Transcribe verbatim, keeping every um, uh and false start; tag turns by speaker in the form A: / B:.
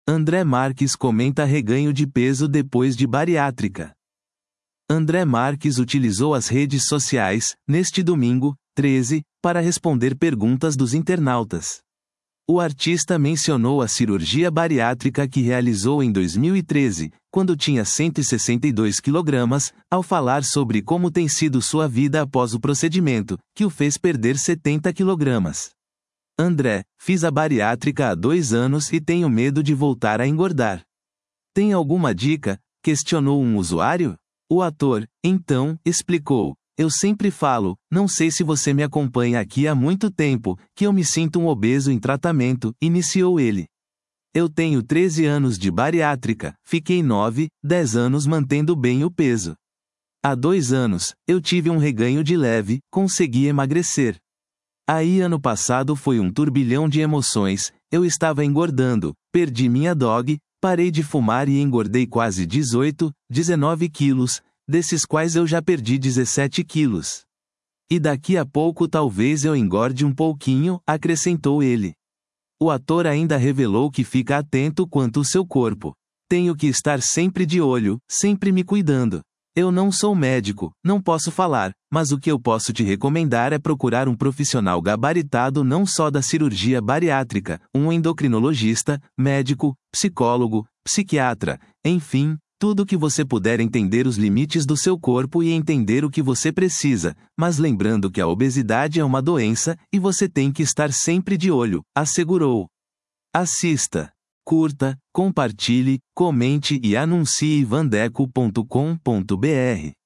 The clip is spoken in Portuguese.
A: André Marques comenta reganho de peso depois de bariátrica. André Marques utilizou as redes sociais, neste domingo, treze, para responder perguntas dos internautas. O artista mencionou a cirurgia bariátrica que realizou em dois mil e treze, quando tinha cento e sessenta e dois quilogramas, ao falar sobre como tem sido sua vida após o procedimento, que o fez perder setenta quilogramas. André, fiz a bariátrica há dois anos e tenho medo de voltar a engordar. Tem alguma dica? Questionou um usuário. O ator, então, explicou. Eu sempre falo, não sei se você me acompanha aqui há muito tempo, que eu me sinto um obeso em tratamento, iniciou ele. Eu tenho treze anos de bariátrica, fiquei nove, dez anos mantendo bem o peso. Há dois anos, eu tive um reganho de leve, consegui emagrecer. Aí ano passado foi um turbilhão de emoções, eu estava engordando, perdi minha dog, parei de fumar e engordei quase dezoito, dezenove quilos, desses quais eu já perdi dezessete quilos. E daqui a pouco talvez eu engorde um pouquinho, acrescentou ele. O ator ainda revelou que fica atento quanto ao seu corpo. Tenho que estar sempre de olho, sempre me cuidando. Eu não sou médico, não posso falar, mas o que eu posso te recomendar é procurar um profissional gabaritado não só da cirurgia bariátrica, um endocrinologista, médico, psicólogo, psiquiatra, enfim, tudo que você puder entender os limites do seu corpo e entender o que você precisa, mas lembrando que a obesidade é uma doença e você tem que estar sempre de olho, assegurou. Assista, curta, compartilhe, comente e anuncie vandeco ponto com ponto br.